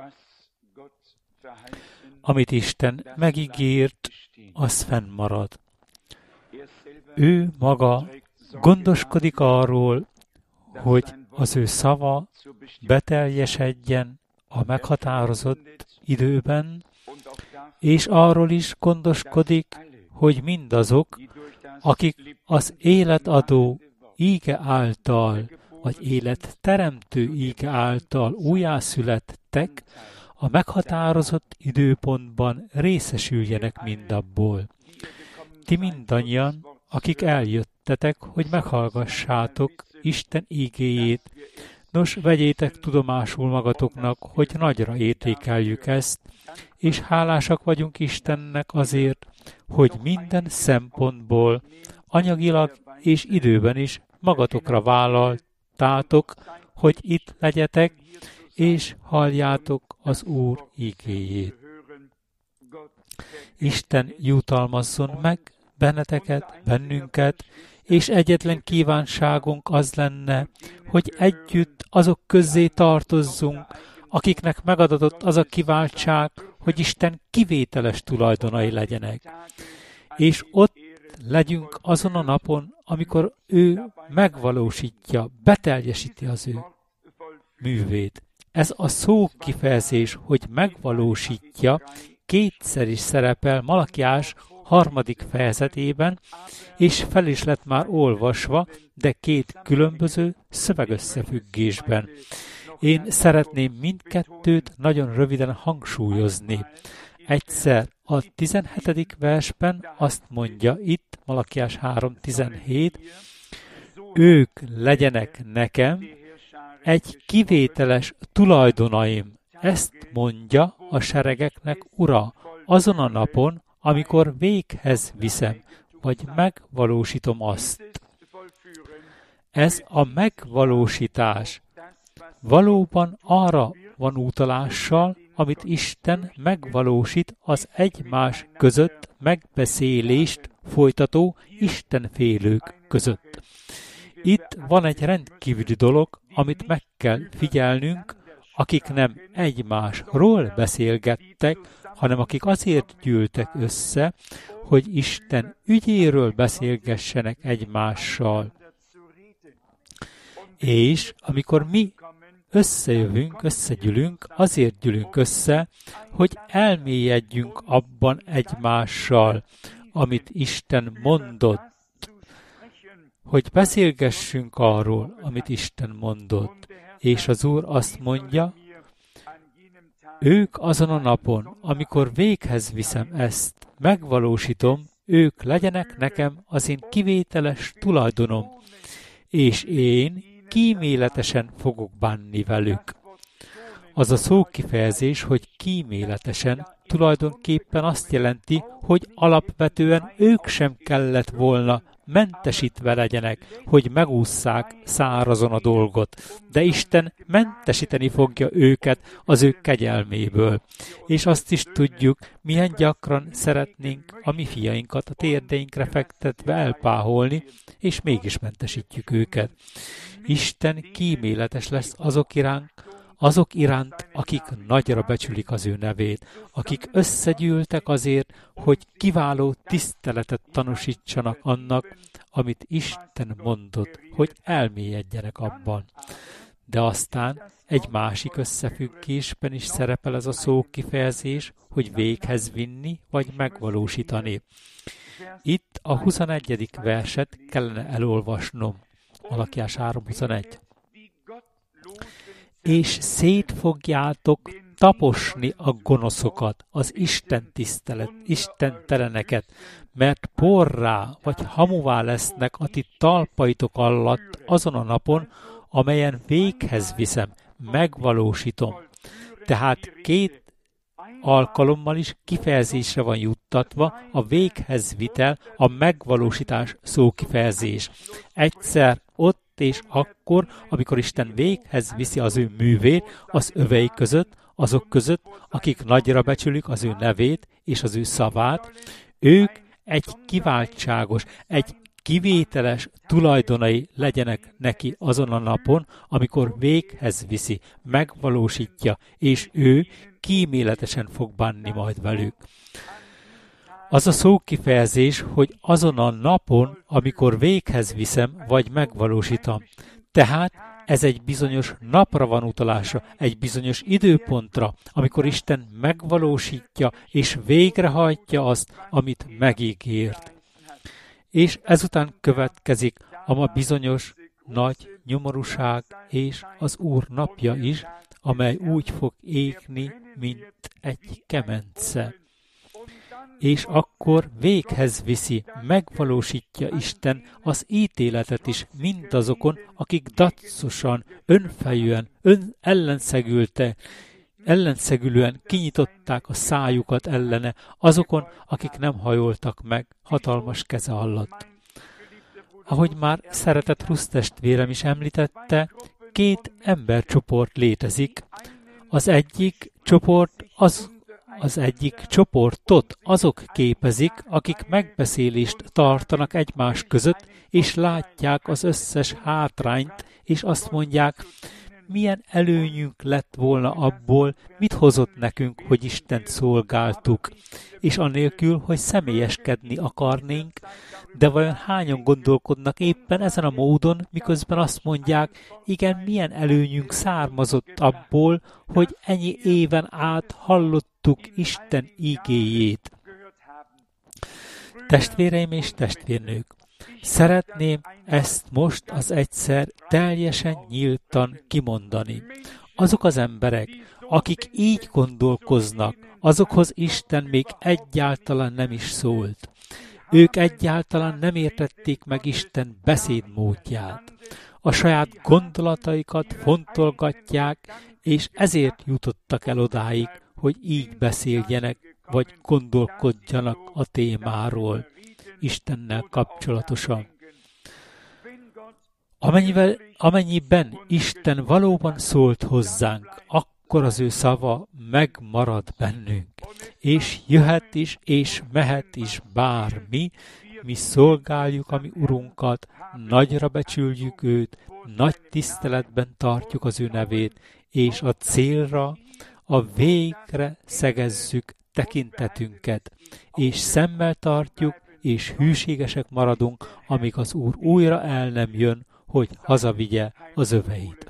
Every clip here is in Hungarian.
Amit Isten megígért, az fennmarad. Ő maga gondoskodik arról, hogy az ő szava beteljesedjen a meghatározott időben, és arról is gondoskodik, hogy mindazok, akik az életadó íge által, vagy életteremtő íge által újjászülettek, a meghatározott időpontban részesüljenek mindabból. Ti mindannyian, akik eljöttetek, hogy meghallgassátok Isten ígéjét, nos, vegyétek tudomásul magatoknak, hogy nagyra értékeljük ezt, és hálásak vagyunk Istennek azért, hogy minden szempontból, anyagilag és időben is magatokra vállaltátok, hogy itt legyetek, és halljátok az Úr ígéjét. Isten jutalmazzon meg benneteket, bennünket, és egyetlen kívánságunk az lenne, hogy együtt azok közzé tartozzunk, akiknek megadatott az a kiváltság, hogy Isten kivételes tulajdonai legyenek. És ott legyünk azon a napon, amikor ő megvalósítja, beteljesíti az ő művét. Ez a szó kifejezés, hogy megvalósítja, kétszer is szerepel Malakiás 3. fejezetében, és fel is lett már olvasva, de 2 különböző szövegösszefüggésben. Én szeretném mindkettőt nagyon röviden hangsúlyozni. Egyszer a 17. versben azt mondja itt, Malakiás 3.17, ők legyenek nekem egy kivételes tulajdonaim. Ezt mondja a seregeknek Ura, azon a napon, amikor véghez viszem, vagy megvalósítom azt. Ez a megvalósítás valóban arra van utalással, amit Isten megvalósít az egymás között megbeszélést folytató istenfélők között. Itt van egy rendkívüli dolog, amit meg kell figyelnünk, akik nem egymásról beszélgettek, hanem akik azért gyűltek össze, hogy Isten ügyéről beszélgessenek egymással. És amikor mi összejövünk, összegyűlünk, azért gyűlünk össze, hogy elmélyedjünk abban egymással, amit Isten mondott, hogy beszélgessünk arról, amit Isten mondott. És az Úr azt mondja, ők azon a napon, amikor véghez viszem ezt, megvalósítom, ők legyenek nekem az én kivételes tulajdonom, és én kíméletesen fogok bánni velük. Az a szókifejezés, hogy kíméletesen, tulajdonképpen azt jelenti, hogy alapvetően ők sem kellett volna mentesítve legyenek, hogy megússzák szárazon a dolgot, de Isten mentesíteni fogja őket az ő kegyelméből. És azt is tudjuk, milyen gyakran szeretnénk a mi fiainkat a térdeinkre fektetve elpáholni, és mégis mentesítjük őket. Isten kíméletes lesz azok iránt, akik nagyra becsülik az ő nevét, akik összegyűltek azért, hogy kiváló tiszteletet tanúsítsanak annak, amit Isten mondott, hogy elmélyedjenek abban. De aztán egy másik összefüggésben is szerepel ez a szókifejezés, hogy véghez vinni vagy megvalósítani. Itt a 21. verset kellene elolvasnom. Malakiás 3.21. És szét fogjátok taposni a gonoszokat, az istenteleneket, mert porrá vagy hamuvá lesznek a ti talpaitok alatt azon a napon, amelyen véghez viszem, megvalósítom. Tehát 2 alkalommal is kifejezésre van juttatva a véghez vitel, a megvalósítás szókifejezés. Egyszer ott és akkor, amikor Isten véghez viszi az ő művét, az övei között, azok között, akik nagyra becsülik az ő nevét és az ő szavát, ők egy kiváltságos, egy kivételes tulajdonai legyenek neki azon a napon, amikor véghez viszi, megvalósítja, és ő kíméletesen fog bánni majd velük. Az a szókifejezés, hogy azon a napon, amikor véghez viszem, vagy megvalósítom. Tehát ez egy bizonyos napra van utalásra, egy bizonyos időpontra, amikor Isten megvalósítja és végrehajtja azt, amit megígért. És ezután következik a ma bizonyos nagy nyomorúság és az Úr napja is, amely úgy fog égni, mint egy kemence. És akkor véghez viszi, megvalósítja Isten az ítéletet is mindazokon, akik daccosan, önfejűen, ellenszegülően kinyitották a szájukat ellene, azokon, akik nem hajoltak meg hatalmas keze alatt. Ahogy már szeretett Rusz testvérem is említette, 2 embercsoport létezik. Az egyik csoportot azok képezik, akik megbeszélést tartanak egymás között, és látják az összes hátrányt, és azt mondják, milyen előnyünk lett volna abból, mit hozott nekünk, hogy Istent szolgáltuk, és anélkül, hogy személyeskedni akarnénk, de vajon hányan gondolkodnak éppen ezen a módon, miközben azt mondják, igen, milyen előnyünk származott abból, hogy ennyi éven át hallottuk Isten igéjét. Testvéreim és testvérnők, szeretném ezt most az egyszer teljesen nyíltan kimondani. Azok az emberek, akik így gondolkoznak, azokhoz Isten még egyáltalán nem is szólt. Ők egyáltalán nem értették meg Isten beszédmódját. A saját gondolataikat fontolgatják, és ezért jutottak el odáig, hogy így beszéljenek, vagy gondolkodjanak a témáról Istennel kapcsolatosan. Amennyiben Isten valóban szólt hozzánk, akkor az ő szava megmarad bennünk, és jöhet is, és mehet is bármi, mi szolgáljuk a mi Urunkat, nagyra becsüljük őt, nagy tiszteletben tartjuk az ő nevét, és a célra, a végre szegezzük tekintetünket, és szemmel tartjuk, és hűségesek maradunk, amíg az Úr újra el nem jön, hogy hazavigye az öveit.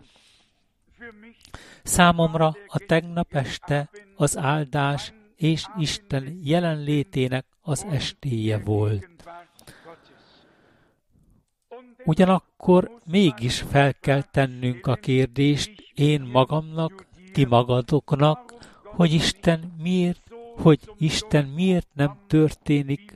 Számomra a tegnap este az áldás és Isten jelenlétének az estéje volt. Ugyanakkor mégis fel kell tennünk a kérdést én magamnak, ti magadoknak, hogy Isten miért nem történik,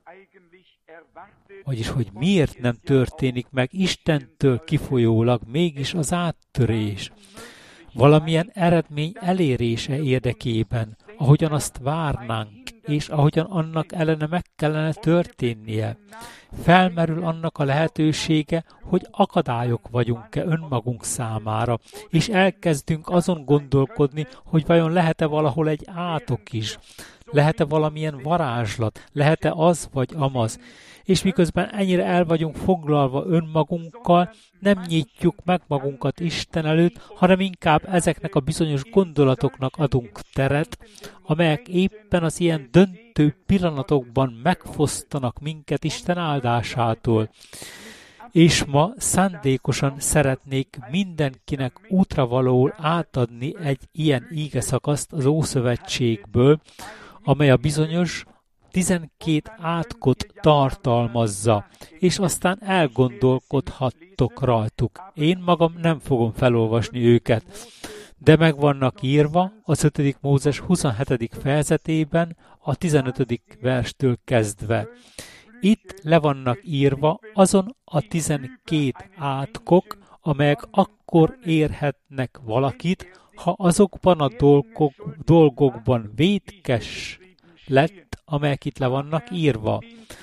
vagyis hogy miért nem történik meg Istentől kifolyólag mégis az áttörés. Valamilyen eredmény elérése érdekében, ahogyan azt várnánk, és ahogyan annak ellene meg kellene történnie. Felmerül annak a lehetősége, hogy akadályok vagyunk-e önmagunk számára, és elkezdünk azon gondolkodni, hogy vajon lehet-e valahol egy átok is, lehet-e valamilyen varázslat, lehet-e az vagy amaz, és miközben ennyire el vagyunk foglalva önmagunkkal, nem nyitjuk meg magunkat Isten előtt, hanem inkább ezeknek a bizonyos gondolatoknak adunk teret, amelyek éppen az ilyen döntő pillanatokban megfosztanak minket Isten áldásától. És ma szándékosan szeretnék mindenkinek útravalóul átadni egy ilyen ígeszakaszt az Ószövetségből, amely a bizonyos 12 átkot tartalmazza, és aztán elgondolkodhattok rajtuk. Én magam nem fogom felolvasni őket, de meg vannak írva az 5. Mózes 27. fejezetében a 15. verstől kezdve. Itt le vannak írva azon a 12 átkok, amelyek akkor érhetnek valakit, ha azokban a dolgokban vétkes lett, amelyek itt le vannak írva.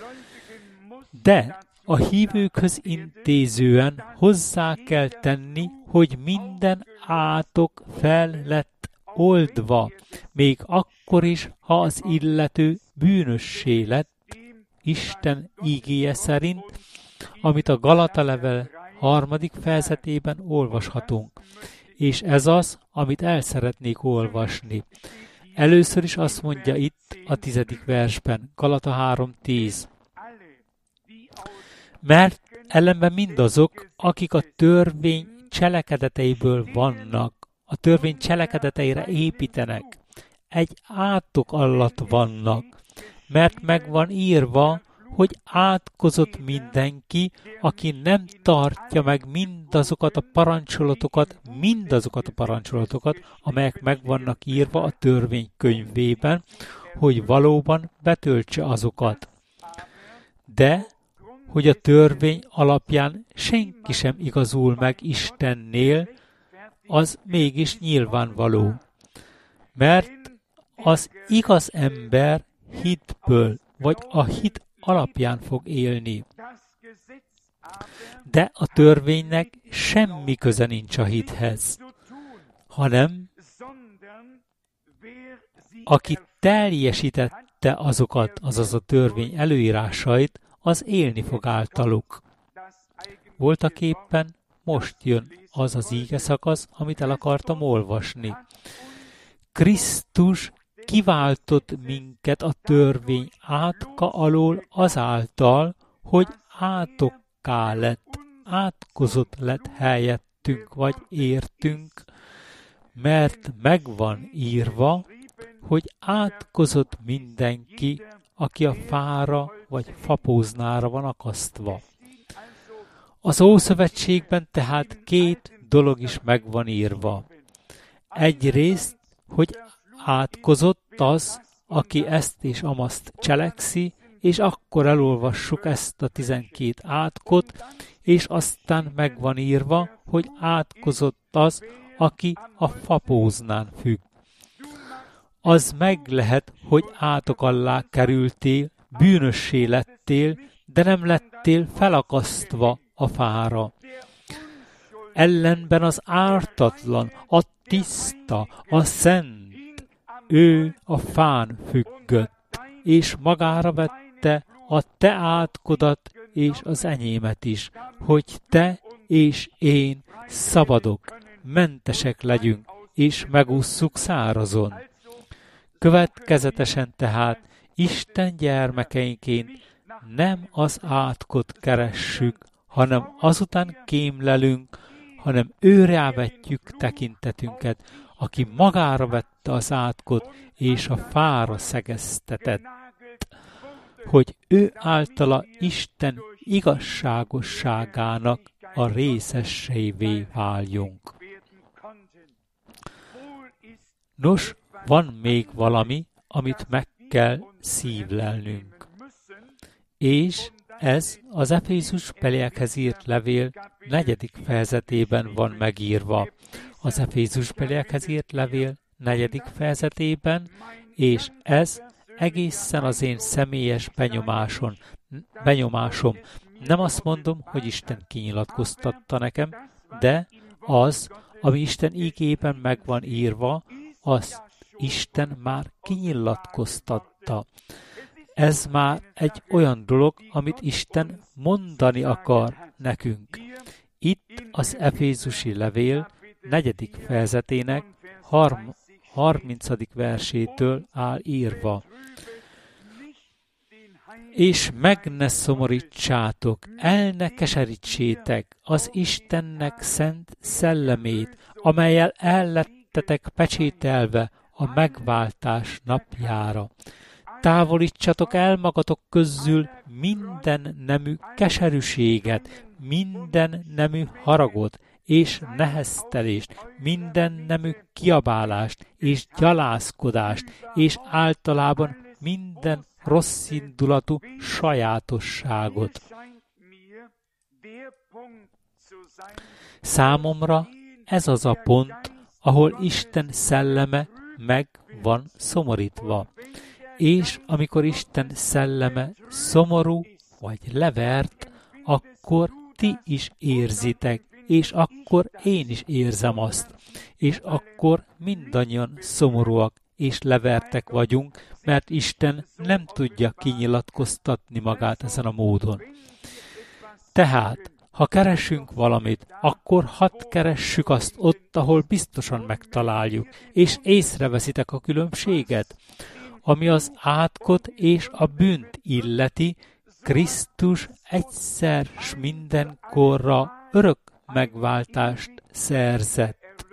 De a hívőkhöz intézően hozzá kell tenni, hogy minden átok fel lett oldva, még akkor is, ha az illető bűnössé lett, Isten ígéje szerint, amit a Galata levél 3. fejezetében olvashatunk. És ez az, amit el szeretnék olvasni. Először is azt mondja itt a 10. versben, Galata 3:10. Mert ellenben mindazok, akik a törvény cselekedeteiből vannak, a törvény cselekedeteire építenek, egy átok alatt vannak, mert meg van írva, hogy átkozott mindenki, aki nem tartja meg mindazokat a parancsolatokat, amelyek meg vannak írva a törvény könyvében, hogy valóban betöltse azokat. De, hogy a törvény alapján senki sem igazul meg Istennél, az mégis nyilvánvaló. Mert az igaz ember hitből, vagy a hit alapján fog élni. De a törvénynek semmi köze nincs a hithez, hanem aki teljesítette azokat, azaz a törvény előírásait, az élni fog általuk. Voltaképpen most jön az az ígeszakasz, amit el akartam olvasni. Krisztus kiváltott minket a törvény átka alól azáltal, hogy átokká lett, átkozott lett helyettünk vagy értünk, mert megvan írva, hogy átkozott mindenki, aki a fára vagy fapóznára van akasztva. Az Ószövetségben tehát két dolog is meg van írva. Egyrészt, hogy átkozott az, aki ezt és amazt cselekszi, és akkor elolvassuk ezt a 12 átkot, és aztán meg van írva, hogy átkozott az, aki a fapóznán függ. Az meg lehet, hogy átok alá kerültél, bűnössé lettél, de nem lettél felakasztva a fára. Ellenben az ártatlan, a tiszta, a szent, ő a fán függött, és magára vette a te átkodat és az enyémet is, hogy te és én szabadok, mentesek legyünk, és megússzuk szárazon. Következetesen tehát Isten gyermekeinként nem az átkot keressük, hanem azután kémlelünk, hanem őrá vetjük tekintetünket, aki magára vette az átkot és a fára szegeztetett, hogy ő általa Isten igazságosságának a részessévé váljunk. Nos, van még valami, amit meg kell szívlelnünk. És ez az Efézusbeliekhez írt levél 4. fejezetében van megírva. Az Efézusbeliekhez írt levél 4. fejezetében, és ez egészen az én személyes benyomásom. Nem azt mondom, hogy Isten kinyilatkoztatta nekem, de az, ami Isten ígében meg van írva, azt Isten már kinyilatkoztatta. Ez már egy olyan dolog, amit Isten mondani akar nekünk. Itt az Efézusi levél 4. fejezetének 30. versétől áll írva. És meg ne szomorítsátok, el ne keserítsétek az Istennek szent szellemét, amellyel el lettetek pecsételve a megváltás napjára. Távolítsatok el magatok közül minden nemű keserűséget, minden nemű haragot és neheztelést, minden nemű kiabálást és gyalázkodást, és általában minden rosszindulatú sajátosságot. Számomra ez az a pont, ahol Isten szelleme meg van szomorítva. És amikor Isten szelleme szomorú vagy levert, akkor ti is érzitek, és akkor én is érzem azt, és akkor mindannyian szomorúak és levertek vagyunk, mert Isten nem tudja kinyilatkoztatni magát ezen a módon. Tehát, ha keresünk valamit, akkor hadd keressük azt ott, ahol biztosan megtaláljuk, és észreveszitek a különbséget. Ami az átkot és a bűnt illeti, Krisztus egyszer s mindenkorra örök megváltást szerzett,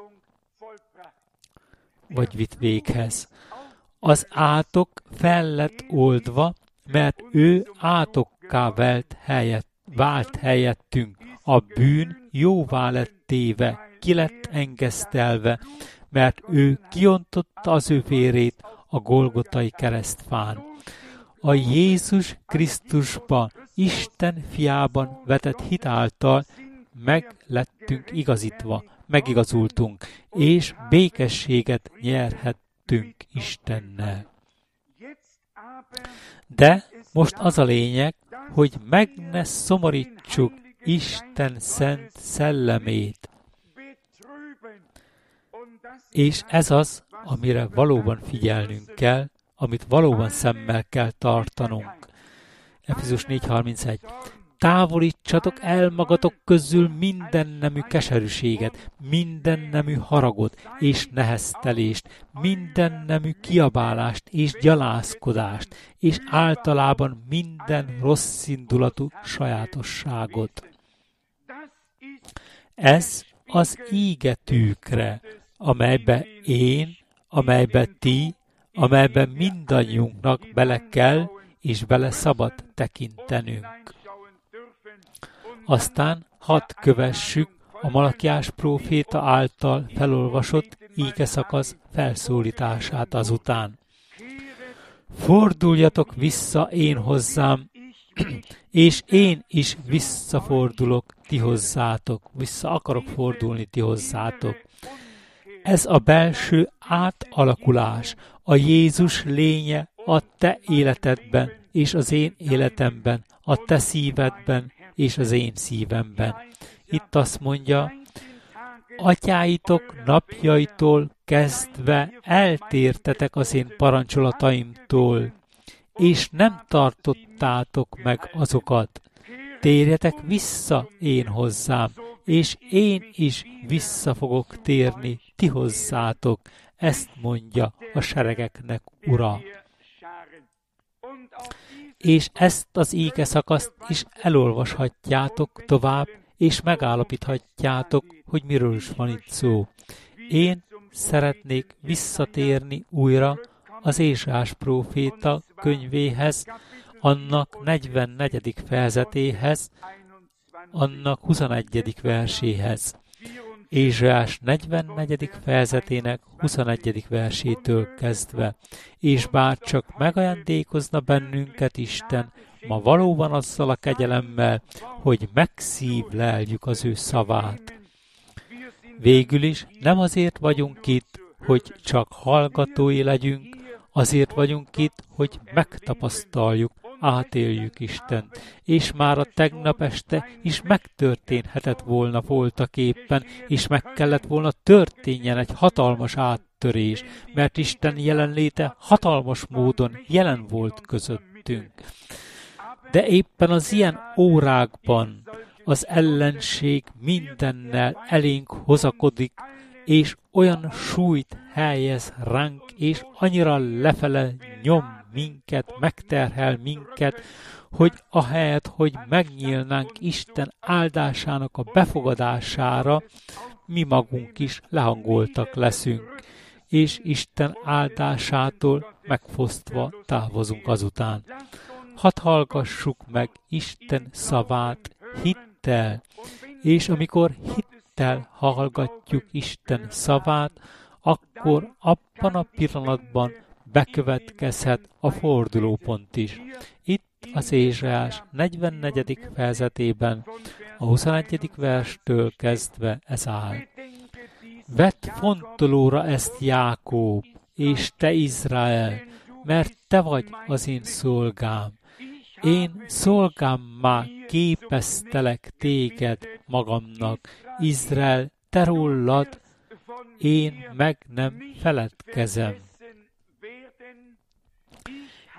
vagy vitt véghez. Az átok fel lett oldva, mert ő átokká vált helyettünk. A bűn jóvá lett téve, ki lett engesztelve, mert ő kiontotta az ő vérét a Golgotai keresztfán. A Jézus Krisztusban, Isten fiában vetett hit által meg lettünk igazítva, megigazultunk, és békességet nyerhettünk Istennel. De most az a lényeg, hogy meg ne szomorítsuk Isten szent szellemét. És ez az, amire valóban figyelnünk kell, amit valóban szemmel kell tartanunk. Efézus 4:31. Távolítsatok el magatok közül minden nemű keserűséget, minden nemű haragot és neheztelést, minden nemű kiabálást és gyalázkodást, és általában minden rosszindulatú sajátosságot. Ez az íge tükre, amelybe én, amelybe ti, amelyben mindannyiunknak bele kell és bele szabad tekintenünk. Aztán hadd kövessük a Malakiás próféta által felolvasott ígeszakasz felszólítását azután. Forduljatok vissza én hozzám, és én is visszafordulok ti hozzátok, vissza akarok fordulni ti hozzátok. Ez a belső átalakulás, a Jézus lénye a te életedben és az én életemben, a te szívedben és az én szívemben. Itt azt mondja, atyáitok napjaitól kezdve eltértetek az én parancsolataimtól, és nem tartottátok meg azokat. Térjetek vissza én hozzám, és én is vissza fogok térni ti hozzátok. Ezt mondja a seregeknek Ura. És ezt az ígeszakaszt is elolvashatjátok tovább, és megállapíthatjátok, hogy miről is van itt szó. Én szeretnék visszatérni újra az Ézsaiás próféta könyvéhez, annak 44. fejezetéhez, annak 21. verséhez. Ézsaiás 44. fejezetének 21. versétől kezdve. És bár csak megajándékozna bennünket Isten, ma valóban azzal a kegyelemmel, hogy megszívleljük az ő szavát. Végül is nem azért vagyunk itt, hogy csak hallgatói legyünk, azért vagyunk itt, hogy megtapasztaljuk, átéljük Istent, és már a tegnap este is megtörténhetett volna voltaképpen, és meg kellett volna történjen egy hatalmas áttörés, mert Isten jelenléte hatalmas módon jelen volt közöttünk. De éppen az ilyen órákban az ellenség mindennel elénk hozakodik, és olyan súlyt helyez ránk, és annyira lefele nyom minket, megterhel minket, hogy ahelyett, hogy megnyílnánk Isten áldásának a befogadására, mi magunk is lehangoltak leszünk, és Isten áldásától megfosztva távozunk azután. Hadd hallgassuk meg Isten szavát hittel, és amikor hittel hallgatjuk Isten szavát, akkor abban a pillanatban bekövetkezhet a fordulópont is. Itt az Ézsaiás 44. fejezetében, a 21. verstől kezdve ez áll. Vedd fontolóra ezt, Jákób, és te, Izrael, mert te vagy az én szolgám. Én szolgámmá képeztelek téged magamnak, Izrael, te rólad, én meg nem feledkezem.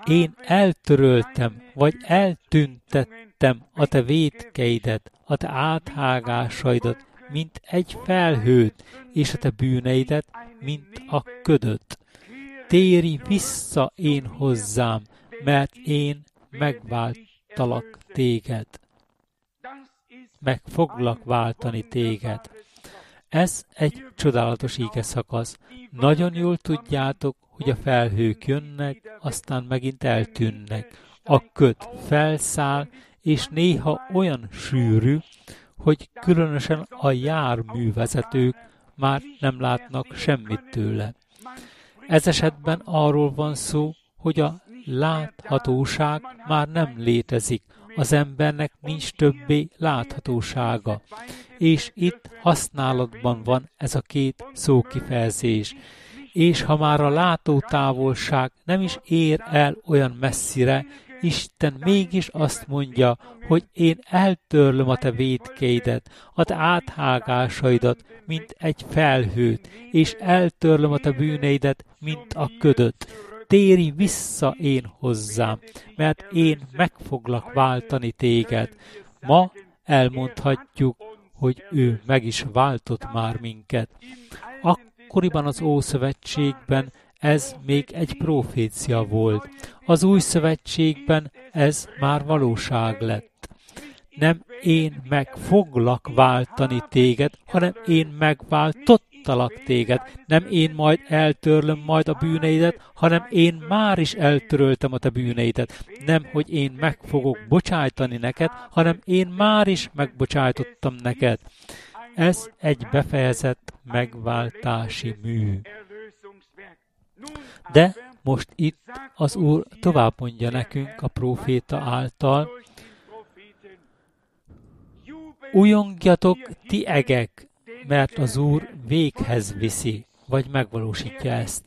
én eltöröltem, vagy eltüntettem a te vétkeidet, a te áthágásaidat, mint egy felhőt, és a te bűneidet, mint a ködöt. Térj vissza én hozzám, mert én megváltalak téged. Meg foglak váltani téged. Ez egy csodálatos ígeszakasz. Nagyon jól tudjátok, hogy a felhők jönnek, aztán megint eltűnnek. A köd felszáll, és néha olyan sűrű, hogy különösen a járművezetők már nem látnak semmit tőle. Ez esetben arról van szó, hogy a láthatóság már nem létezik, az embernek nincs többé láthatósága. És itt használatban van ez a két szókifejezés. És ha már a látótávolság nem is ér el olyan messzire, Isten mégis azt mondja, hogy én eltörlöm a te vétkeidet, a te áthágásaidat, mint egy felhőt, és eltörlöm a te bűneidet, mint a ködöt. Térj vissza én hozzám, mert én meg foglak váltani téged. Ma elmondhatjuk, hogy ő meg is váltott már minket. Akkoriban az Ószövetségben ez még egy profécia volt. Az Új Szövetségben ez már valóság lett. Nem én meg foglak váltani téged, hanem én megváltottalak téged. Nem én majd eltörlöm majd a bűneidet, hanem én már is eltöröltem a te bűneidet. Nem, hogy én meg fogok bocsájtani neked, hanem én már is megbocsájtottam neked. Ez egy befejezett megváltási mű. De most itt az Úr tovább mondja nekünk a próféta által: újongjatok ti egek, mert az Úr véghez viszi, vagy megvalósítja ezt.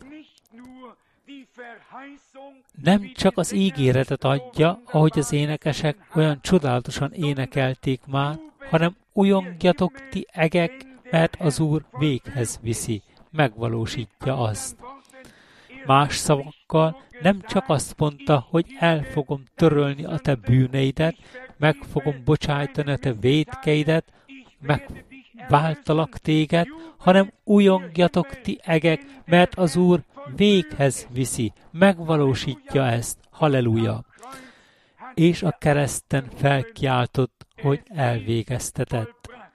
Nem csak az ígéretet adja, ahogy az énekesek olyan csodálatosan énekelték már, hanem újongjatok ti egek, mert az Úr véghez viszi, megvalósítja azt. Más szavakkal nem csak azt mondta, hogy el fogom törölni a te bűneidet, meg fogom bocsájtani a te vétkeidet, megváltalak téged, hanem újongjatok ti egek, mert az Úr véghez viszi, megvalósítja ezt. Halleluja! És a kereszten felkiáltott, hogy elvégeztetett.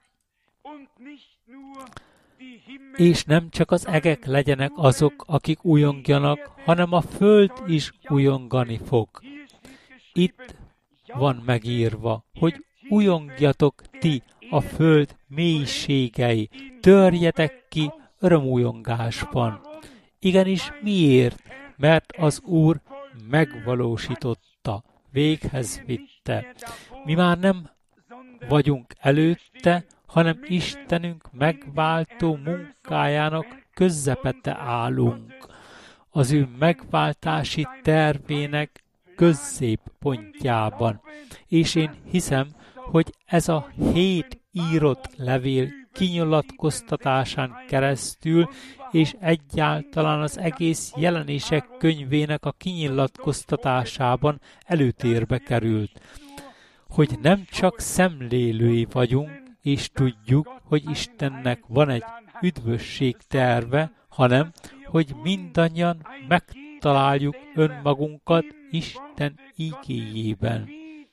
És nem csak az egek legyenek azok, akik újongjanak, hanem a föld is újongani fog. Itt van megírva, hogy újongjatok ti, a föld mélységei, törjetek ki örömújongásban. Igenis miért? Mert az Úr megvalósította, véghez vitte. Mi már nem vagyunk előtte, hanem Istenünk megváltó munkájának közepette állunk. Az ő megváltási tervének középpontjában. És én hiszem, hogy ez a 7 írott levél kinyilatkoztatásán keresztül, és egyáltalán az egész Jelenések könyvének a kinyilatkoztatásában előtérbe került. Hogy nem csak szemlélői vagyunk, és tudjuk, hogy Istennek van egy üdvösség terve, hanem, hogy mindannyian megtaláljuk önmagunkat Isten igéjében.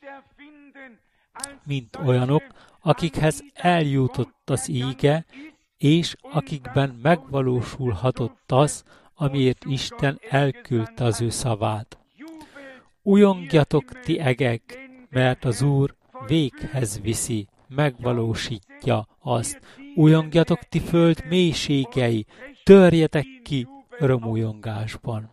Mint olyanok, akikhez eljutott az íge, és akikben megvalósulhatott az, amiért Isten elküldte az ő szavát. Újongjatok ti egek, mert az Úr véghez viszi, megvalósítja azt. Újongjatok ti föld mélységei, törjetek ki örömújongásban.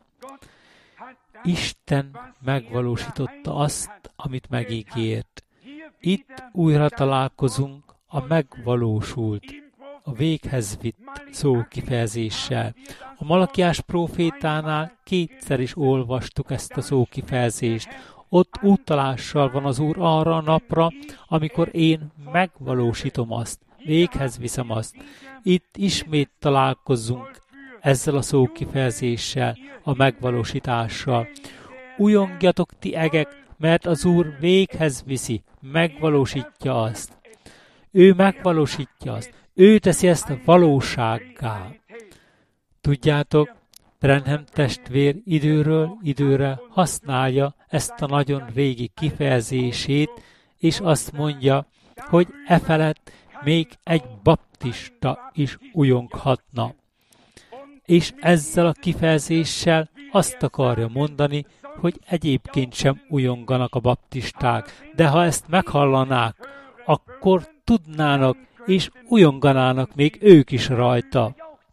Isten megvalósította azt, amit megígért. Itt újra találkozunk a megvalósult, a véghez vitt szókifejezéssel. A Malakiás prófétánál 2-szer is olvastuk ezt a szókifejezést. Ott utalással van az Úr arra a napra, amikor én megvalósítom azt, véghez viszem azt. Itt ismét találkozzunk ezzel a szókifejezéssel, a megvalósítással. Újongjatok ti egek, mert az Úr véghez viszi, megvalósítja azt. Ő megvalósítja azt. Ő teszi ezt valósággá. Tudjátok, Branham testvér időről időre használja ezt a nagyon régi kifejezését, és azt mondja, hogy efelett még egy baptista is ujonghatna. És ezzel a kifejezéssel azt akarja mondani, hogy egyébként sem ujonganak a baptisták, de ha ezt meghallanák, akkor tudnának és ujonganának még ők is rajta.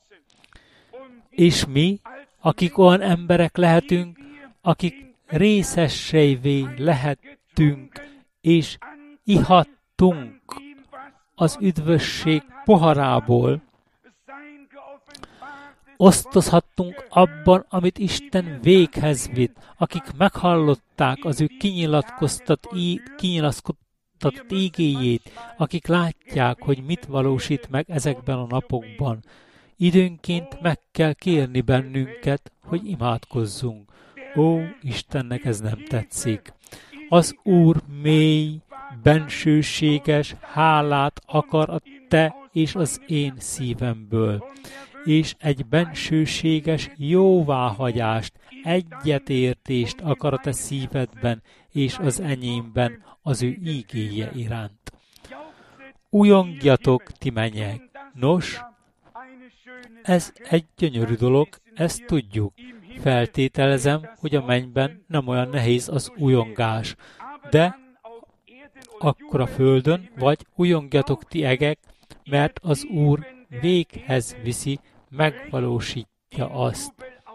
És mi, akik olyan emberek lehetünk, akik részeseivé lehetünk, és ihattunk az üdvösség poharából, osztozhattunk abban, amit Isten véghez vitt, akik meghallották az ő kinyilatkoztat ígéjét, akik látják, hogy mit valósít meg ezekben a napokban. Időnként meg kell kérni bennünket, hogy imádkozzunk. Ó, Istennek ez nem tetszik. Az Úr mély, bensőséges hálát akar a te és az én szívemből, és egy bensőséges jóváhagyást, egyetértést akar a te szívedben és az enyémben az ő ígéje iránt. Ujongjatok, ti mennyek! Nos, ez egy gyönyörű dolog, ezt tudjuk. Feltételezem, hogy a mennyben nem olyan nehéz az ujongás, de akkor a földön vagy ujongjatok ti egek, mert az Úr véghez viszi, megvalósítja azt.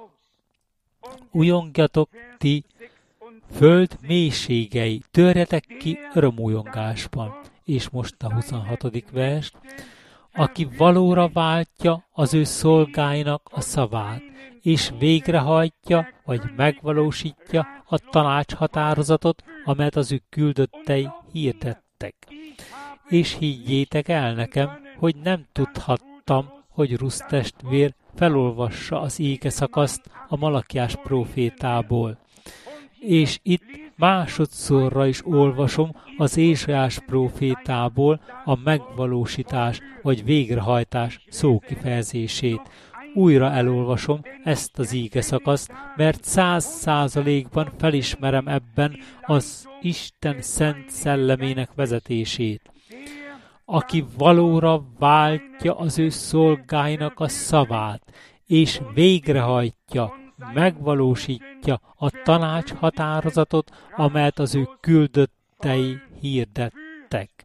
Ujongjatok ti föld mélységei, törjetek ki örömújongásban. És most a 26. vers. Aki valóra váltja az ő szolgáinak a szavát, és végrehajtja, vagy megvalósítja a tanácshatározatot, amelyet az ő küldöttei hirdettek. És higgyétek el nekem, hogy nem tudhattam, hogy Rusz testvér felolvassa az ége szakaszt a Malakiás prófétából. És itt másodszorra is olvasom az Ézsaiás prófétából a megvalósítás vagy végrehajtás szókifejezését. Újra elolvasom ezt az íge szakaszt, mert 100%-ban felismerem ebben az Isten szent szellemének vezetését. Aki valóra váltja az ő szolgáinak a szavát, és végrehajtja, megvalósítja a tanácshatározatot, amelyet az ő küldöttei hirdettek.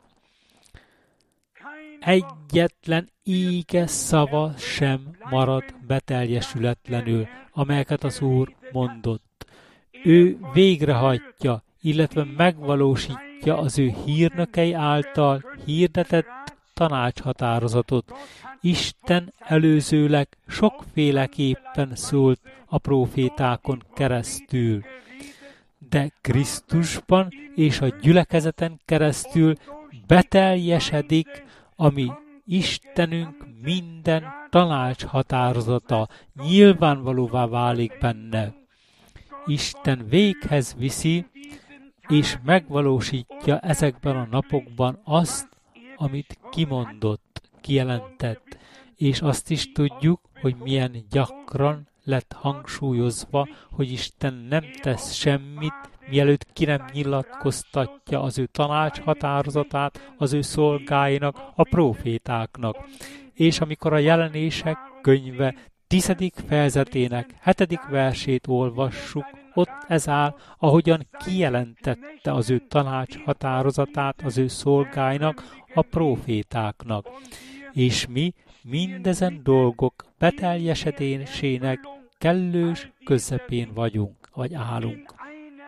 Egyetlen íge szava sem marad beteljesületlenül, amelyeket az Úr mondott. Ő végrehajtja, illetve megvalósítja az ő hírnökei által hirdetett tanácshatározatot. Isten előzőleg sokféleképpen szólt a prófétákon keresztül, de Krisztusban és a gyülekezeten keresztül beteljesedik, ami Istenünk minden tanácshatározata, nyilvánvalóvá válik benne. Isten véghez viszi és megvalósítja ezekben a napokban azt, amit kimondott, kijelentett, és azt is tudjuk, hogy milyen gyakran lett hangsúlyozva, hogy Isten nem tesz semmit, mielőtt ki nem nyilatkoztatja az ő tanácshatározatát az ő szolgáinak, a prófétáknak. És amikor a Jelenések könyve 10. fejezetének 7. versét olvassuk, ott ez áll, ahogyan kijelentette az ő tanácshatározatát az ő szolgáinak, a prófétáknak. És mi mindezen dolgok beteljesedésének kellős közepén vagyunk, vagy állunk.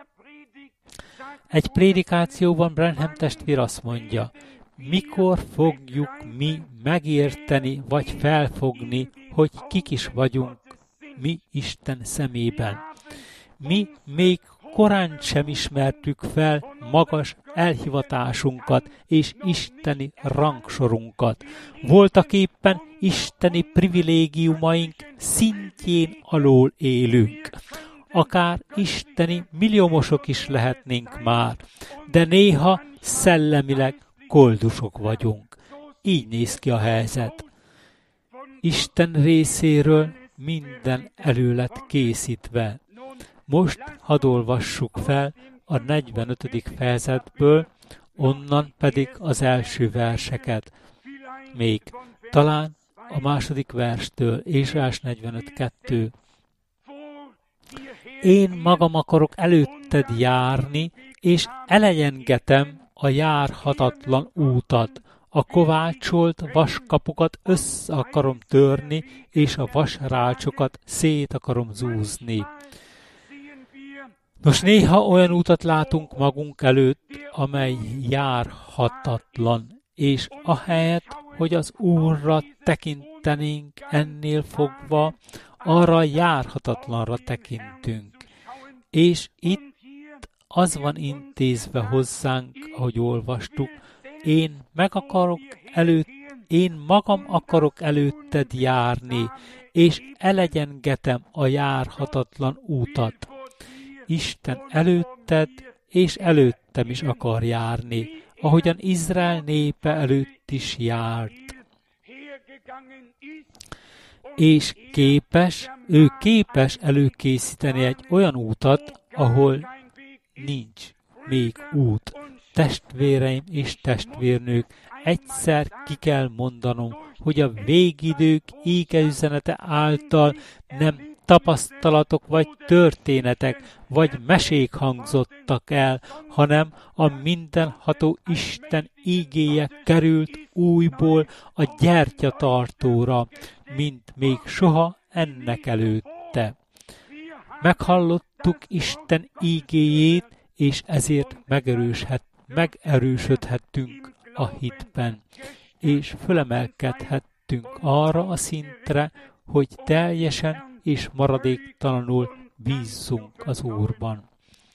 Egy prédikációban Branham testvér azt mondja, mikor fogjuk mi megérteni, vagy felfogni, hogy kik is vagyunk mi Isten szemében. Mi még korán sem ismertük fel magas elhivatásunkat és isteni rangsorunkat. Voltaképpen isteni privilégiumaink szintjén alól élünk. akár isteni milliómosok is lehetnénk már, de néha szellemileg koldusok vagyunk. Így néz ki a helyzet. Isten részéről minden elő lett készítve. Most hadd olvassuk fel a 45. fejezetből, onnan pedig az első verseket. Még talán a második verstől, Ézsaiás 45:2. Én magam akarok előtted járni, és elengedem a járhatatlan útat. A kovácsolt vaskapukat össze akarom törni, és a vasrácsokat szét akarom zúzni. Most néha olyan útat látunk magunk előtt, amely járhatatlan, és ahelyett, hogy az Úrra tekintenénk ennél fogva, arra járhatatlanra tekintünk. És itt az van intézve hozzánk, ahogy olvastuk, én magam akarok előtted járni, és elengedem a járhatatlan útat. Isten előtted és előttem is akar járni, ahogyan Izrael népe előtt is járt. És ő képes előkészíteni egy olyan útat, ahol nincs még út. Testvéreim és testvérnők, egyszer ki kell mondanom, hogy a végidők ége üzenete által nem tapasztalatok vagy történetek vagy mesék hangzottak el, hanem a mindenható Isten ígéje került újból a gyertyatartóra, mint még soha ennek előtte. Meghallottuk Isten ígéjét, és ezért megerősödhettünk a hitben, és fölemelkedhettünk arra a szintre, hogy teljesen és maradéktalanul bízzunk az Úrban.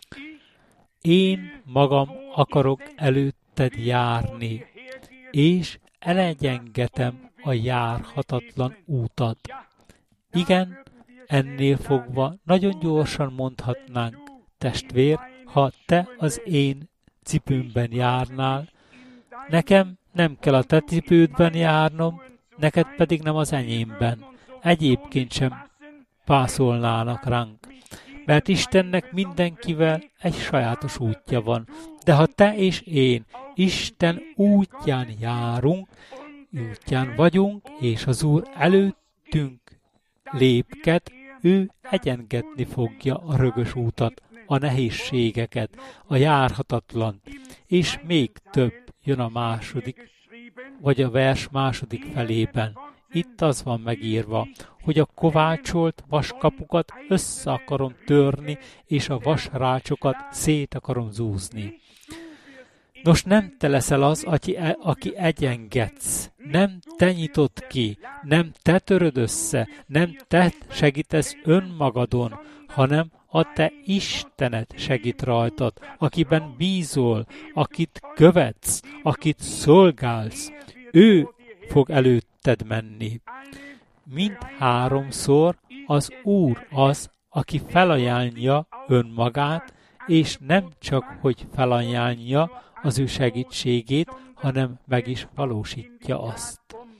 Én magam akarok előtted járni, és elengedem a járhatatlan útat. Igen, ennél fogva nagyon gyorsan mondhatnánk, testvér, ha te az én cipőmben járnál, nekem nem kell a te cipődben járnom, neked pedig nem az enyémben. Egyébként sem pászolnának ránk, mert Istennek mindenkivel egy sajátos útja van. De ha te és én Isten útján járunk, útján vagyunk, és az Úr előttünk lépked, ő egyengetni fogja a rögös útat, a nehézségeket, a járhatatlan, és még több jön a második, vagy a vers második felében. Itt az van megírva, hogy a kovácsolt vaskapukat össze akarom törni, és a vasrácsokat szét akarom zúzni. Nos, nem te leszel az, aki egyengedsz, nem te nyitod ki, nem te töröd össze, nem te segítesz önmagadon, hanem a te Istened segít rajtad, akiben bízol, akit követsz, akit szolgálsz. Ő fog előtted menni. Mindháromszor az Úr az, aki felajánlja önmagát, és nem csak, hogy felajánlja az ő segítségét, hanem meg is valósítja azt.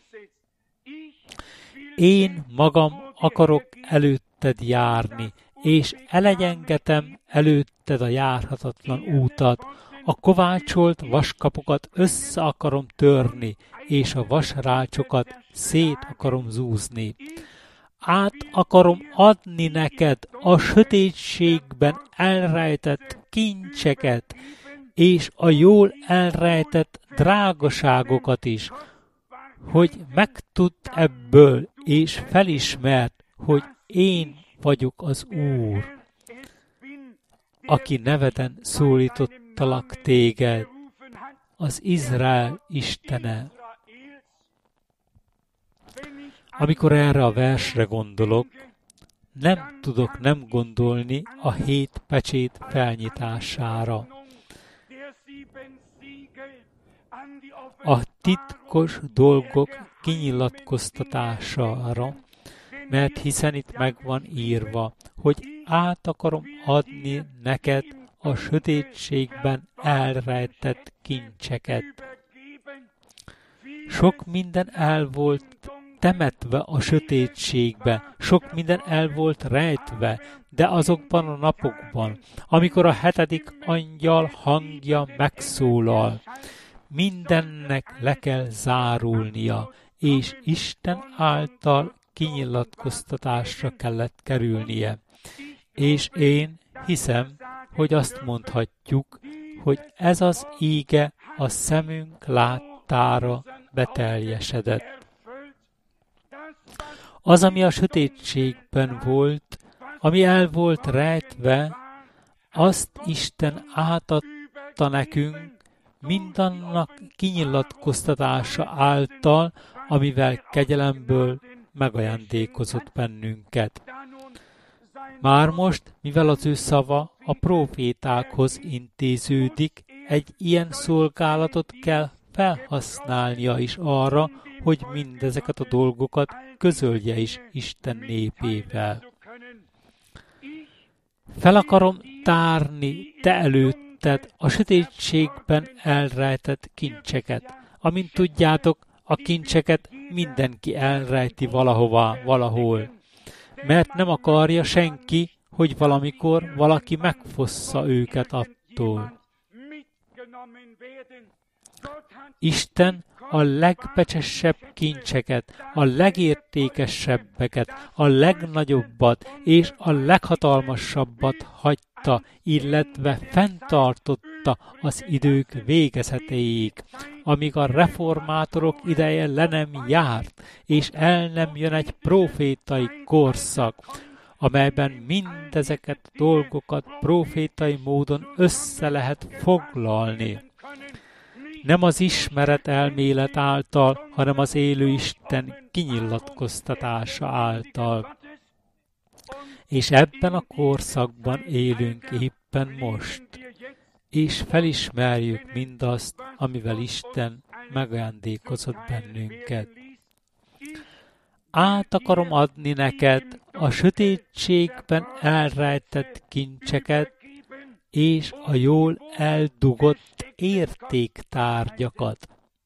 Én magam akarok előtted járni, és elengedem előtted a járhatatlan útat, a kovácsolt vaskapukat össze akarom törni, és a vasrácsokat szét akarom zúzni. Át akarom adni neked a sötétségben elrejtett kincseket, és a jól elrejtett drágaságokat is, hogy megtudd ebből, és felismerd, hogy én vagyok az Úr, aki neveden szólítottalak téged, az Izrael Istene. Amikor erre a versre gondolok, nem tudok nem gondolni a 7 pecsét felnyitására. A titkos dolgok kinyilatkoztatására, mert hiszen itt meg van írva, hogy át akarom adni neked a sötétségben elrejtett kincseket. Sok minden el volt temetve a sötétségbe, sok minden el volt rejtve, de azokban a napokban, amikor a 7. angyal hangja megszólal, mindennek le kell zárulnia, és Isten által kinyilatkoztatásra kellett kerülnie. És én hiszem, hogy azt mondhatjuk, hogy ez az íge a szemünk láttára beteljesedett. Az, ami a sötétségben volt, ami el volt rejtve, azt Isten átadta nekünk mindannak kinyilatkoztatása által, amivel kegyelemből megajándékozott bennünket. Már most, mivel az ő szava a prófétákhoz intéződik, egy ilyen szolgálatot kell felhasználnia is arra, hogy mindezeket a dolgokat közölje is Isten népével. Fel akarom tárni te előtted a sötétségben elrejtett kincseket. Amint tudjátok, a kincseket mindenki elrejti valahová, valahol. Mert nem akarja senki, hogy valamikor valaki megfossza őket attól. Isten a legbecsesebb kincseket, a legértékesebbeket, a legnagyobbat és a leghatalmasabbat hagyta, illetve fenntartotta az idők végezetéig, amíg a reformátorok ideje le nem járt, és el nem jön egy profétai korszak, amelyben mindezeket a dolgokat profétai módon össze lehet foglalni. Nem az ismeret elmélet által, hanem az élő Isten kinyilatkoztatása által. És ebben a korszakban élünk éppen most, és felismerjük mindazt, amivel Isten megajándékozott bennünket. Át akarom adni neked a sötétségben elrejtett kincseket, és a jól eldugott értéktárgyakat.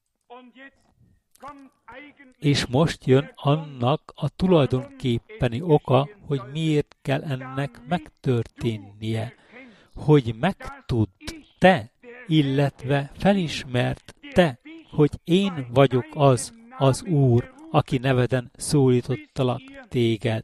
És most jön annak a tulajdonképpeni oka, hogy miért kell ennek megtörténnie. Hogy megtudd te, illetve felismert te, hogy én vagyok az Úr, aki neveden szólítottalak téged.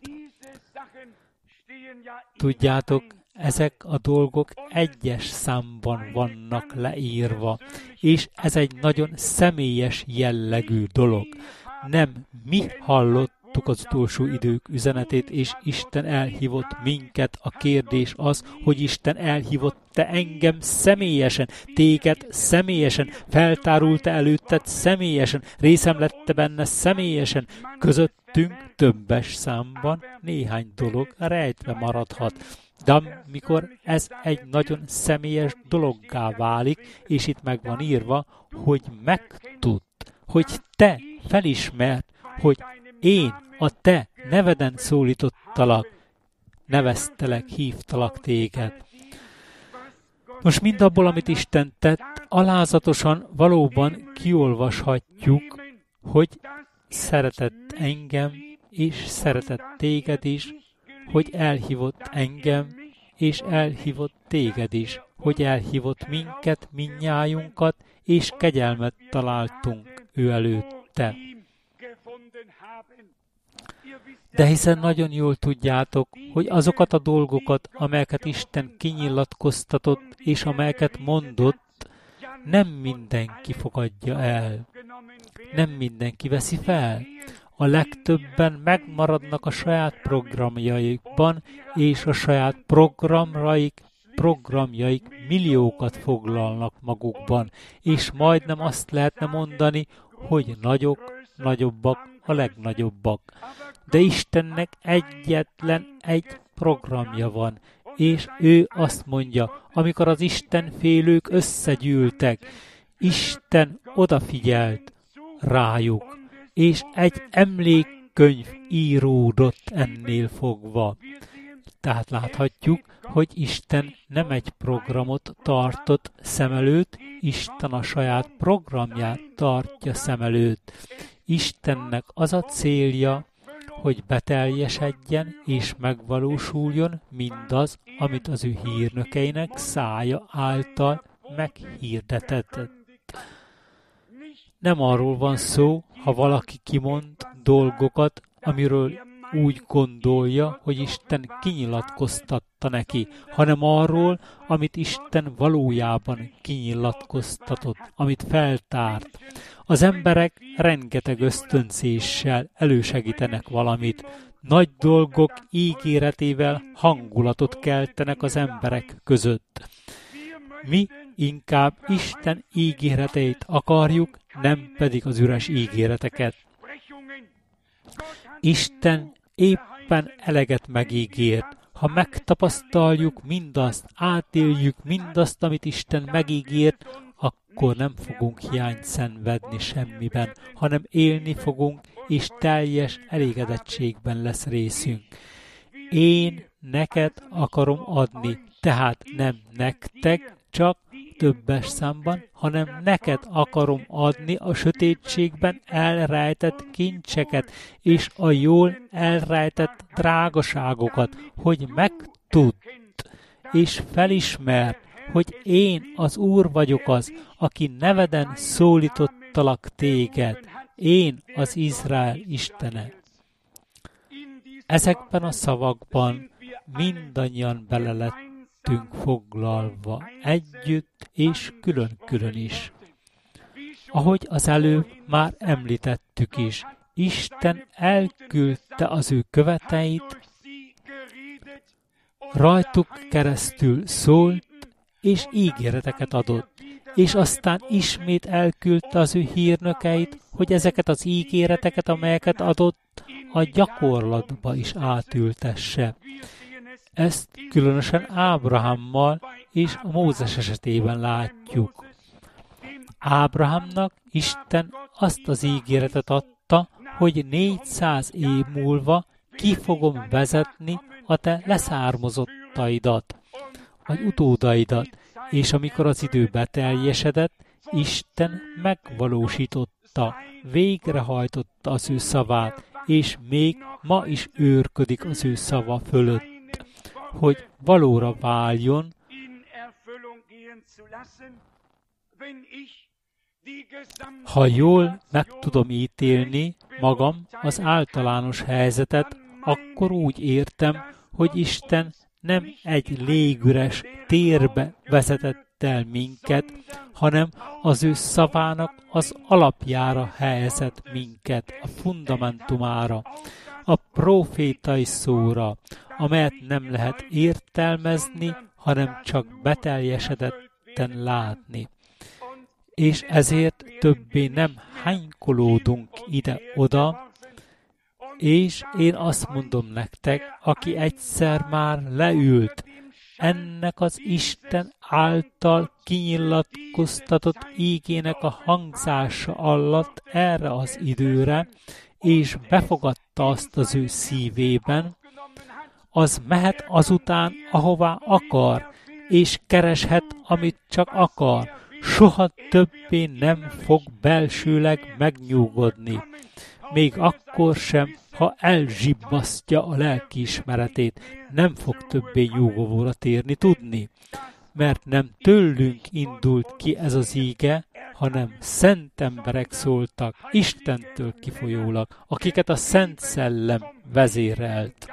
Tudjátok, ezek a dolgok egyes számban vannak leírva, és ez egy nagyon személyes jellegű dolog. Nem mi hallottuk az utolsó idők üzenetét, és Isten elhívott minket. A kérdés az, hogy Isten elhívott-e engem személyesen, téged személyesen, feltárult-e előtted személyesen, részem lett-e benne személyesen, közöttünk többes számban néhány dolog rejtve maradhat. De amikor ez egy nagyon személyes dologgá válik, és itt meg van írva, hogy megtudd, hogy te felismerd, hogy én a te neveden szólítottalak, neveztelek, hívtalak téged. Most mindabból, amit Isten tett, alázatosan valóban kiolvashatjuk, hogy szeretett engem, és szeretett téged is, hogy elhívott engem, és elhívott téged is, hogy elhívott minket, mindnyájunkat, és kegyelmet találtunk ő előtte. De hiszen nagyon jól tudjátok, hogy azokat a dolgokat, amelyeket Isten kinyilatkoztatott, és amelyeket mondott, nem mindenki fogadja el. Nem mindenki veszi fel. A legtöbben megmaradnak a saját programjaikban, és a saját programjaik milliókat foglalnak magukban, és majdnem azt lehetne mondani, hogy nagyobbak a legnagyobbak. De Istennek egyetlen egy programja van, és ő azt mondja, amikor az Istenfélők összegyűltek, Isten odafigyelt rájuk, és egy könyv íródott ennél fogva. Tehát láthatjuk, hogy Isten nem egy programot tartott szem előtt, Isten a saját programját tartja szem előtt. Istennek az a célja, hogy beteljesedjen és megvalósuljon mindaz, amit az ő hírnökeinek szája által meghirdetett. Nem arról van szó, ha valaki kimond dolgokat, amiről úgy gondolja, hogy Isten kinyilatkoztatta neki, hanem arról, amit Isten valójában kinyilatkoztatott, amit feltárt. Az emberek rengeteg ösztönzéssel elősegítenek valamit, nagy dolgok ígéretével hangulatot keltenek az emberek között. Mi inkább Isten ígéreteit akarjuk, nem pedig az üres ígéreteket. Isten éppen eleget megígért. Ha megtapasztaljuk mindazt, átéljük mindazt, amit Isten megígért, akkor nem fogunk hiányt szenvedni semmiben, hanem élni fogunk, és teljes elégedettségben lesz részünk. Én neked akarom adni, tehát nem nektek, csak többes számban, hanem neked akarom adni a sötétségben elrejtett kincseket, és a jól elrejtett drágaságokat, hogy megtudd, és felismerd, hogy én az Úr vagyok az, aki neveden szólítottalak téged, én az Izrael Istene. Ezekben a szavakban mindannyian bele lettünk foglalva, együtt és külön-külön is. Ahogy az előbb már említettük is, Isten elküldte az ő követeit, rajtuk keresztül szólt, és ígéreteket adott, és aztán ismét elküldte az ő hírnökeit, hogy ezeket az ígéreteket, amelyeket adott, a gyakorlatba is átültesse. Ezt különösen Ábrahámmal és a Mózes esetében látjuk. Ábrahámnak Isten azt az ígéretet adta, hogy 400 év múlva ki fogom vezetni a te leszármazottaidat, vagy utódaidat, és amikor az idő beteljesedett, Isten megvalósította, végrehajtotta az ő szavát, és még ma is őrködik az ő szava fölött, hogy valóra váljon, ha jól meg tudom ítélni magam az általános helyzetet, akkor úgy értem, hogy Isten nem egy légüres térbe vezetett el minket, hanem az ő szavának az alapjára helyezett minket, a fundamentumára, a profétai szóra, amelyet nem lehet értelmezni, hanem csak beteljesedetten látni. És ezért többé nem hánykolódunk ide-oda, és én azt mondom nektek, aki egyszer már leült, ennek az Isten által kinyilatkoztatott ígének a hangzása alatt erre az időre, és befogadta azt az ő szívében, az mehet azután, ahová akar, és kereshet, amit csak akar. Soha többé nem fog belsőleg megnyugodni. Még akkor sem, ha elzsibbasztja a lelkiismeretét, nem fog többé nyugovóra térni tudni. Mert nem tőlünk indult ki ez az íge, hanem szent emberek szóltak, Istentől kifolyólag, akiket a Szent Szellem vezérelt.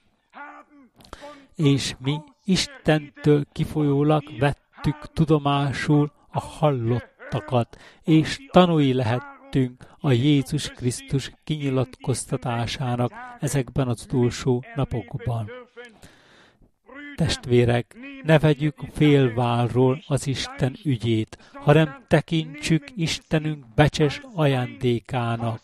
És mi Istentől kifolyólag vettük tudomásul a hallottakat, és tanúi lehettünk a Jézus Krisztus kinyilatkoztatásának ezekben az utolsó napokban. Testvérek, ne vegyük félválról az Isten ügyét, hanem tekintsük Istenünk becses ajándékának.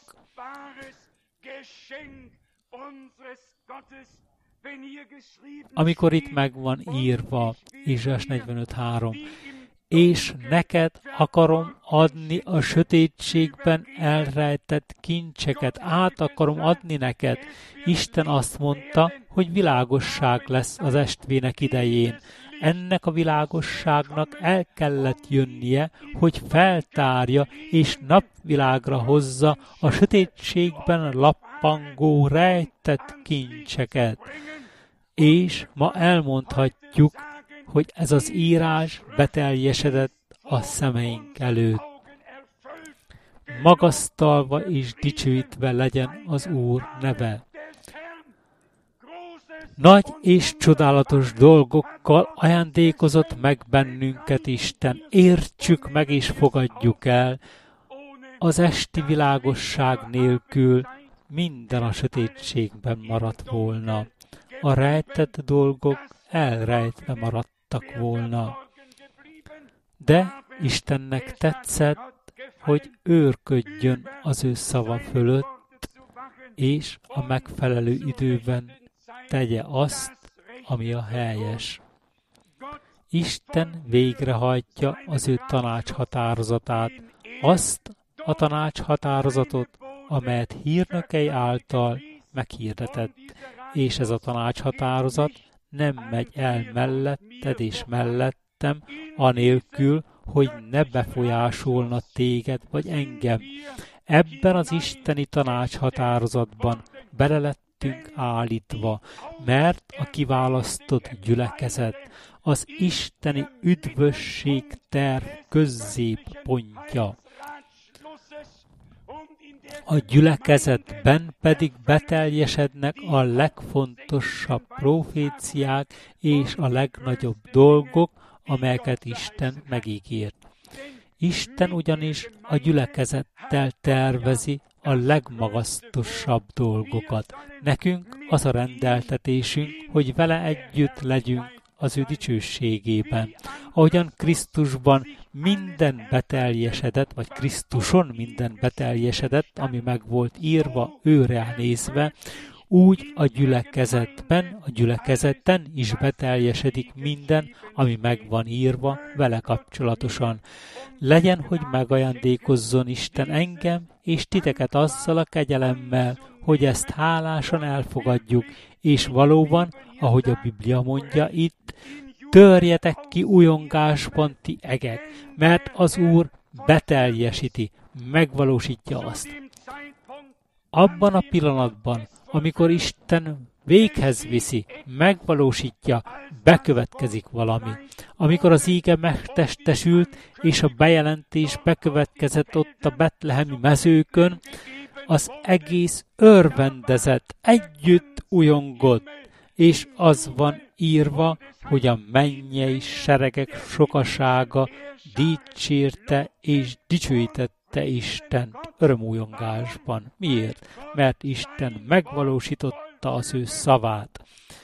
Amikor itt meg van írva, Ézsaiás 45:3, és neked akarom adni a sötétségben elrejtett kincseket, át akarom adni neked. Isten azt mondta, hogy világosság lesz az estvének idején. Ennek a világosságnak el kellett jönnie, hogy feltárja és napvilágra hozza a sötétségben lappangó rejtett kincseket. És ma elmondhatjuk, hogy ez az írás beteljesedett a szemeink előtt. Magasztalva és dicsőítve legyen az Úr neve. Nagy és csodálatos dolgokkal ajándékozott meg bennünket Isten. Értsük meg és fogadjuk el. Az esti világosság nélkül minden a sötétségben maradt volna. A rejtett dolgok elrejtve maradtak volna. De Istennek tetszett, hogy őrködjön az ő szava fölött, és a megfelelő időben tegye azt, ami a helyes. Isten végrehajtja az ő tanácshatározatát, azt a tanácshatározatot, amelyet hírnökei által meghirdetett, és ez a tanácshatározat nem megy el melletted és mellettem, anélkül, hogy ne befolyásolna téged vagy engem. Ebben az isteni tanácshatározatban bele lettünk állítva, mert a kiválasztott gyülekezet az isteni üdvösség terv közzéppontja. A gyülekezetben pedig beteljesednek a legfontosabb proféciák és a legnagyobb dolgok, amelyeket Isten megígért. Isten ugyanis a gyülekezettel tervezi a legmagasztosabb dolgokat. Nekünk az a rendeltetésünk, hogy vele együtt legyünk az ő dicsőségében. Ahogyan Krisztusban minden beteljesedett, vagy Krisztuson minden beteljesedett, ami meg volt írva, őre nézve, úgy a gyülekezeten is beteljesedik minden, ami meg van írva vele kapcsolatosan. Legyen, hogy megajándékozzon Isten engem és titeket azzal a kegyelemmel, hogy ezt hálásan elfogadjuk, és valóban, ahogy a Biblia mondja itt, törjetek ki újongásban ti egek, mert az Úr beteljesíti, megvalósítja azt. Abban a pillanatban, amikor Isten véghez viszi, megvalósítja, bekövetkezik valami. Amikor az íge megtestesült, és a bejelentés bekövetkezett ott a betlehemi mezőkön, az egész örvendezett, együtt ujongott, és az van írva, hogy a mennyei seregek sokasága dicsérte és dicsőítette Istent örömújongásban. Miért? Mert Isten megvalósította az ő szavát.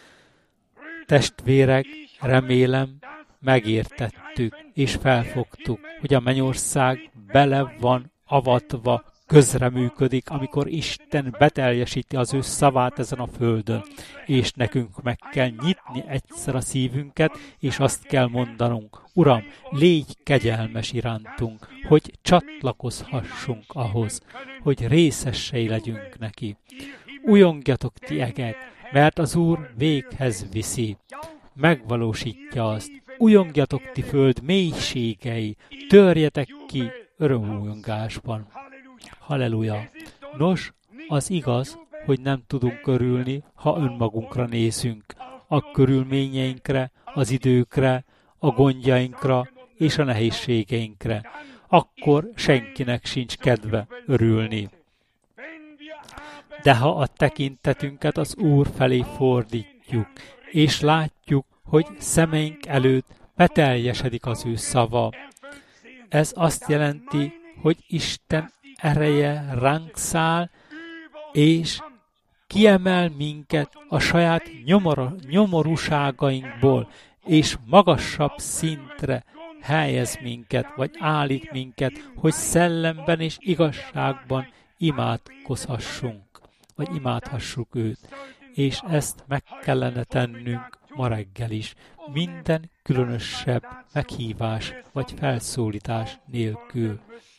Testvérek, remélem, megértettük és felfogtuk, hogy a mennyország bele van avatva, közreműködik, amikor Isten beteljesíti az ő szavát ezen a földön, és nekünk meg kell nyitni egyszer a szívünket, és azt kell mondanunk, Uram, légy kegyelmes irántunk, hogy csatlakozhassunk ahhoz, hogy részessei legyünk neki. Ujongjatok ti egek, mert az Úr véghez viszi, megvalósítja azt. Ujongjatok ti föld mélységei, törjetek ki örömújongásban. Halleluja! Nos, az igaz, hogy nem tudunk örülni, ha önmagunkra nézünk, a körülményeinkre, az időkre, a gondjainkra és a nehézségeinkre. Akkor senkinek sincs kedve örülni. De ha a tekintetünket az Úr felé fordítjuk, és látjuk, hogy szemeink előtt beteljesedik az ő szava, ez azt jelenti, hogy Isten ereje ránk száll, és kiemel minket a saját nyomorúságainkból, és magasabb szintre helyez minket, vagy állít minket, hogy szellemben és igazságban imádkozhassunk, vagy imádhassuk őt. És ezt meg kellene tennünk ma reggel is, minden különösebb meghívás vagy felszólítás nélkül.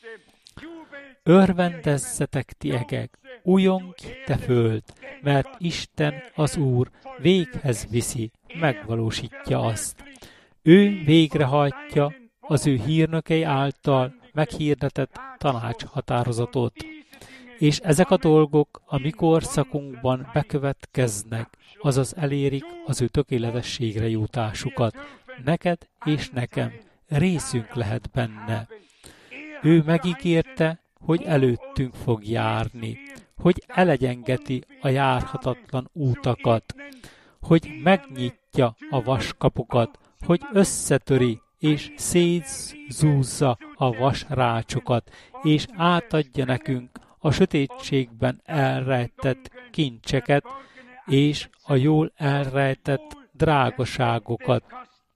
Örvendezzetek ti egek, újongj te föld, mert Isten az Úr véghez viszi, megvalósítja azt. Ő végrehajtja az ő hírnökei által meghirdetett tanácshatározatot, és ezek a dolgok a mi korszakunkban bekövetkeznek, azaz elérik az ő tökéletességre jutásukat. Neked és nekem részünk lehet benne. Ő megígérte, hogy előttünk fog járni, hogy elegyengeti a járhatatlan útakat, hogy megnyitja a vaskapukat, hogy összetöri és szétzúzza a vasrácsokat, és átadja nekünk a sötétségben elrejtett kincseket, és a jól elrejtett drágaságokat,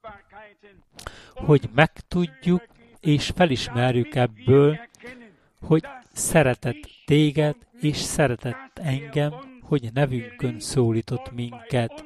hogy megtudjuk és felismerjük ebből, hogy szeretett téged és szeretett engem, hogy nevünkön szólított minket.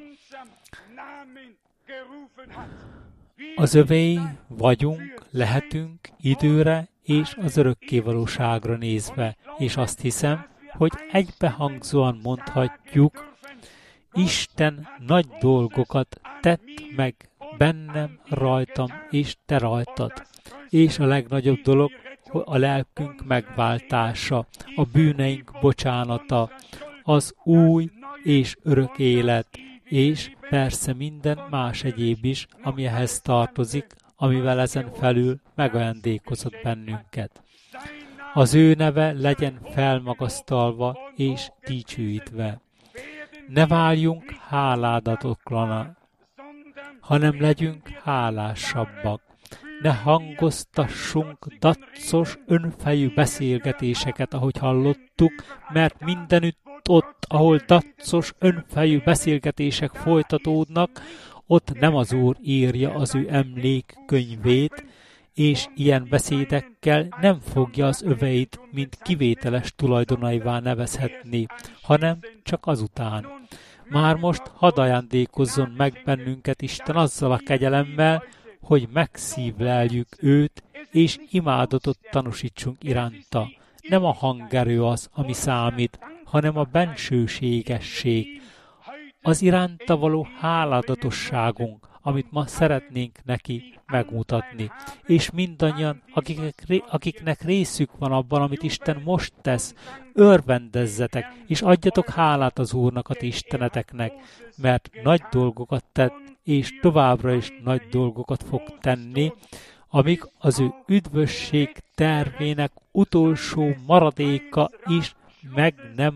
Az övéi vagyunk, lehetünk időre és az örökkévalóságra nézve, és azt hiszem, hogy egybehangzóan mondhatjuk, Isten nagy dolgokat tett meg bennem, rajtam és te rajtad. És a legnagyobb dolog a lelkünk megváltása, a bűneink bocsánata, az új és örök élet, és persze minden más egyéb is, ami ehhez tartozik, amivel ezen felül megajándékozott bennünket. Az ő neve legyen felmagasztalva és dicsőítve. Ne váljunk háládatoklanul, hanem legyünk hálásabbak. Ne hangoztassunk daccos, önfejű beszélgetéseket, ahogy hallottuk, mert mindenütt ott, ahol daccos, önfejű beszélgetések folytatódnak, ott nem az Úr írja az ő emlékkönyvét, és ilyen beszédekkel nem fogja az öveit, mint kivételes tulajdonaivá nevezhetni, hanem csak azután. Már most hadd ajándékozzon meg bennünket Isten azzal a kegyelemmel, hogy megszívleljük őt, és imádatot tanúsítsunk iránta. Nem a hangerő az, ami számít, hanem a bensőségesség. Az iránta való háladatosságunk, amit ma szeretnénk neki megmutatni. És mindannyian, akiknek részük van abban, amit Isten most tesz, örvendezzetek, és adjatok hálát az Úrnak, a ti isteneteknek, mert nagy dolgokat tett, és továbbra is nagy dolgokat fog tenni, amíg az ő üdvösség tervének utolsó maradéka is meg nem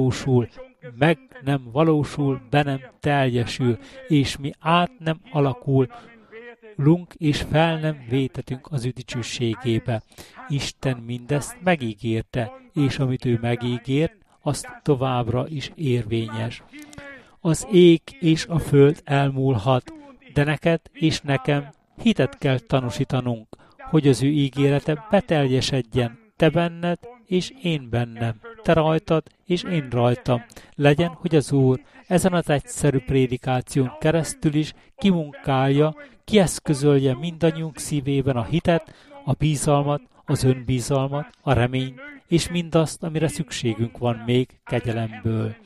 valósul, be nem teljesül, és mi át nem alakulunk, és fel nem vétetünk az ő dicsőségébe. Isten mindezt megígérte, és amit ő megígért, az továbbra is érvényes. Az ég és a föld elmúlhat, de neked és nekem hitet kell tanúsítanunk, hogy az ő ígérete beteljesedjen, te benned és én bennem, te rajtad és én rajtam. Legyen, hogy az Úr ezen az egyszerű prédikáción keresztül is kimunkálja, kieszközölje mindannyiunk szívében a hitet, a bízalmat, az önbízalmat, a reményt, és mindazt, amire szükségünk van még kegyelemből.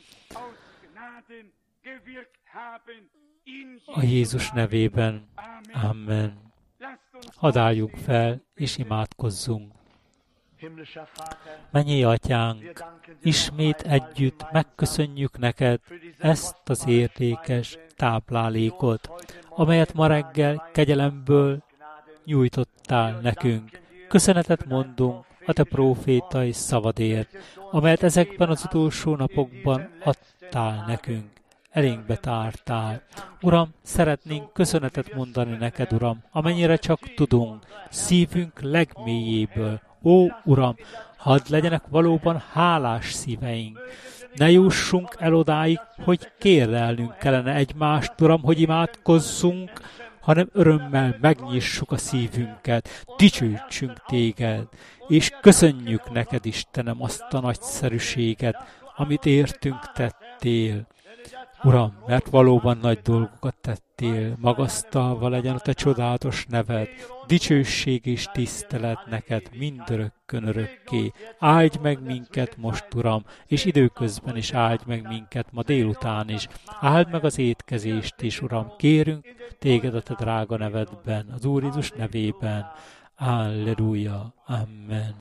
A Jézus nevében. Amen. Hadd álljunk fel, és imádkozzunk. Mennyei Atyánk, ismét együtt megköszönjük neked ezt az értékes táplálékot, amelyet ma reggel kegyelemből nyújtottál nekünk. Köszönetet mondunk a te prófétai szavadért, amelyet ezekben az utolsó napokban adtál nekünk. Elénkbe tártál. Uram, szeretnénk köszönetet mondani neked, Uram, amennyire csak tudunk, szívünk legmélyéből. Ó, Uram, hadd legyenek valóban hálás szíveink. Ne jussunk el odáig, hogy kérlelnünk kellene egymást, Uram, hogy imádkozzunk, hanem örömmel megnyissuk a szívünket, dicsőítsünk téged, és köszönjük neked, Istenem, azt a nagyszerűséget, amit értünk tettél. Uram, mert valóban nagy dolgokat tettél, magasztalva legyen a te csodálatos neved, dicsőség és tisztelet neked mindörökkön örökké. Áldj meg minket most, Uram, és időközben is áldj meg minket ma délután is. Áld meg az étkezést is, Uram, kérünk téged a te drága nevedben, az Úr Jézus nevében. Alleluja. Amen.